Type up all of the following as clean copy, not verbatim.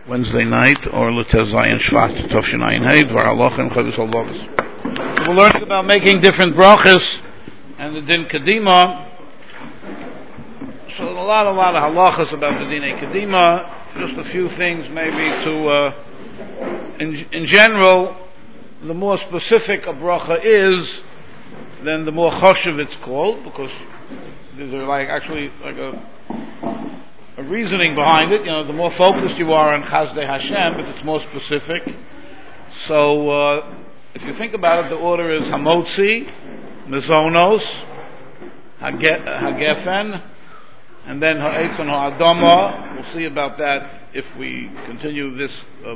Wednesday night, or L'Tez Zayin Shvat, Tovshin Ayin Hey, Dvar Halacha and Chavis Halvavos. So we're learning about making different brachas and the Din Kedima. So a lot of halachas about the Din Kedima. Just a few things maybe to, in general, the more specific a bracha is, then the more choshev it's called, because there's a reasoning behind it. The more focused you are on Chazdei Hashem, if it's more specific. So, if you think about it, the order is Hamotzi, Mezonos, Hagefen, and then Ha'etz and Ha'adama. We'll see about that if we continue this,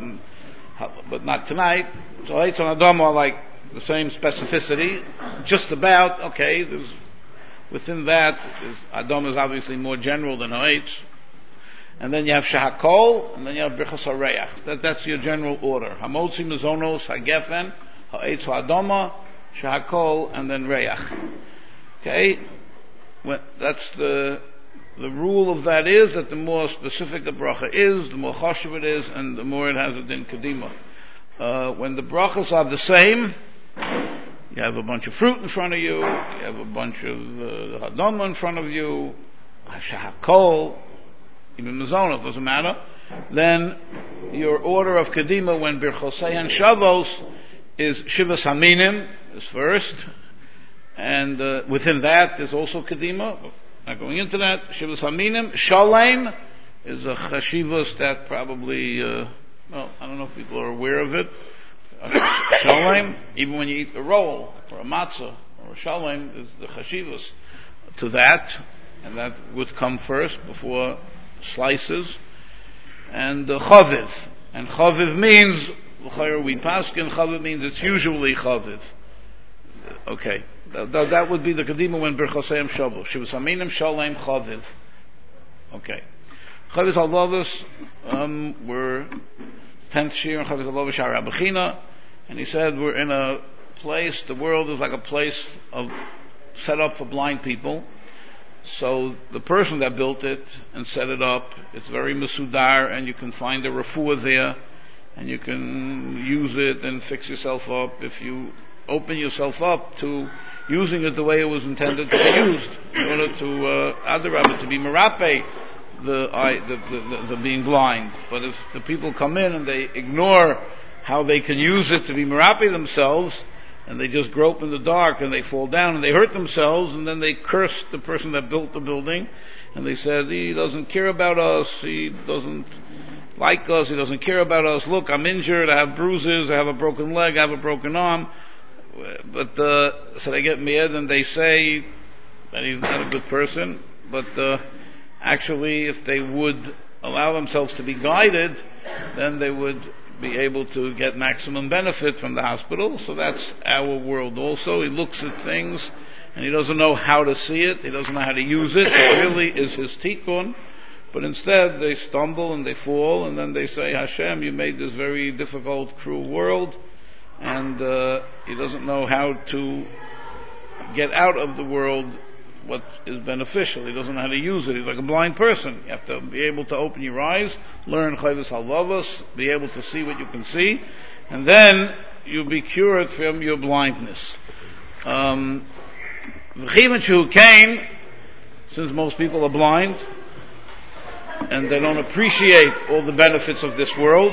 but not tonight. So Ha'etz and Ha'adama are like the same specificity, just about. Okay, within that, Adama is obviously more general than Ha'etz. And then you have Shahakol, and then you have Birchas HaReach. That's your general order. Hamotzi, Mezonos, Hagefen, Ha'etz, Ha'adama, Shahakol, and then Reach. Okay? That's the rule of that is that the more specific the bracha is, the more choshev it is, and the more it has a din kedima. When the brachas are the same, you have a bunch of fruit in front of you, you have a bunch of Hadama in front of you, Shahakol, even Mezonos, doesn't matter. Then your order of Kedima when Birchosei and Shavos is Shivas Haminim is first, and within that there's also Kedima. Not going into that. Shivas Haminim, Shalem is a Chashivas that probably, I don't know if people are aware of it. Shalem, even when you eat a roll or a matzah or a Shalem, is the Chashivas to that, and that would come first before slices, and chaviv, and chaviv means we paskin. Chaviv means it's usually chaviv. Okay, that would be the kedima when berchoseim shavu shivas aminim shalem chaviv. Okay, Chavis Halvavos, we're 10th shir in Chavis Halvavos Shar Abachina, and he said we're in a place. The world is like a place set up for blind people. So the person that built it and set it up, it's very mesudar, and you can find a refuah there, and you can use it and fix yourself up if you open yourself up to using it the way it was intended to be used, in order to adarabah, to be merape, the being blind. But if the people come in and they ignore how they can use it to be merape themselves, and they just grope in the dark, and they fall down, and they hurt themselves, and then they curse the person that built the building, and they said, he doesn't care about us, he doesn't like us, he doesn't care about us, look, I'm injured, I have bruises, I have a broken leg, I have a broken arm, but, so they get mad, and they say that he's not a good person, but, actually, if they would allow themselves to be guided, then they would be able to get maximum benefit from the hospital. So that's our world also. He looks at things and he doesn't know how to see it, he doesn't know how to use it. It really is his tikkun, but instead they stumble and they fall, and then they say, Hashem, you made this very difficult, cruel world, and he doesn't know how to get out of the world what is beneficial. He doesn't know how to use it. He's like a blind person. You have to be able to open your eyes, learn Chavis Halvavos, be able to see what you can see, and then you'll be cured from your blindness. Since most people are blind, and they don't appreciate all the benefits of this world,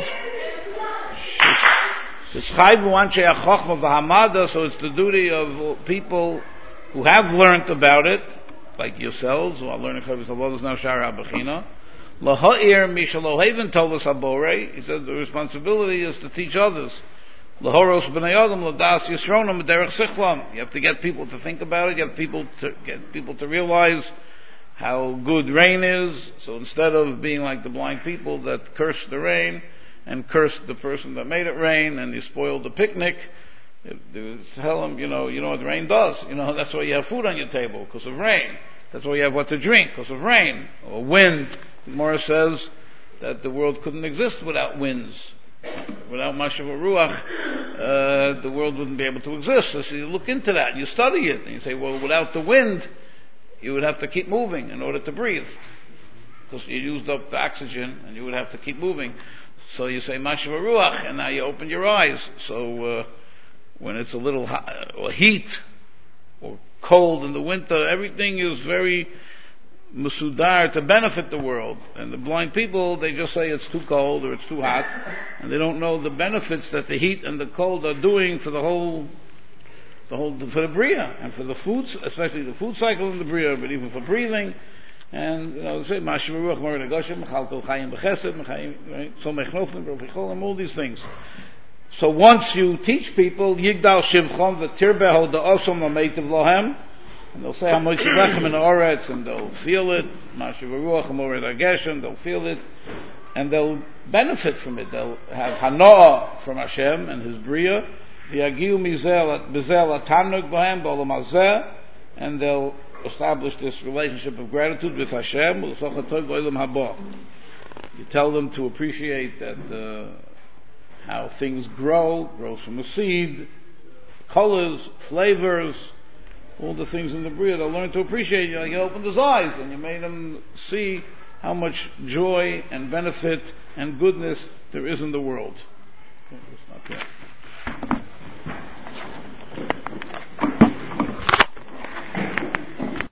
so it's the duty of people who have learned about it, like yourselves, who are learning Chavis Halvavos now, Shar HaBechina. Laha'ir mishaloheven tovas habore. He said the responsibility is to teach others. Lahoros b'nei adam ladas yisronam derech sichlam. You have to get people to think about it. You have to get people to realize how good rain is. So instead of being like the blind people that curse the rain and curse the person that made it rain, and you spoiled the picnic, they tell them, you know what rain does. That's why you have food on your table, because of rain. That's why you have what to drink, because of rain. Or wind. The Gemara says that the world couldn't exist without winds. Without Mashav Ruach, the world wouldn't be able to exist. So you look into that and you study it, and you say, well, without the wind, you would have to keep moving in order to breathe. because you used up the oxygen and you would have to keep moving. So you say Mashiv Ruach, and now you open your eyes. So when it's a little hot, or heat or cold in the winter, everything is very musudar to benefit the world. And the blind people, they just say it's too cold or it's too hot, and they don't know the benefits that the heat and the cold are doing for for the Bria, and for the foods, especially the food cycle in the Bria, but even for breathing. And, say, Mashiv Ruach, Morid HaGoshem, Mechal Kol Chayim B'Chesed, right? Somech Noflim, B'Roficholim, all these things. So once you teach people, Yigdal Shivchom, the Tirbeho, the Osom, Ameitiv Lohem, and they'll say, Hamoy Shivachem in the Oretz, and they'll feel it, Mashiv Ruach, Morid HaGeshem, they'll feel it, and they'll benefit from it. They'll have Hanoah from Hashem and His Bria, V'yagiu Bizel Atanuk Bohem, B'Olam Hazeh, and they'll establish this relationship of gratitude with Hashem. You tell them to appreciate that how things grows from a seed, colors, flavors, all the things in the Bria. They'll learn to appreciate. You opened his eyes and you made him see how much joy and benefit and goodness there is in the world. Okay,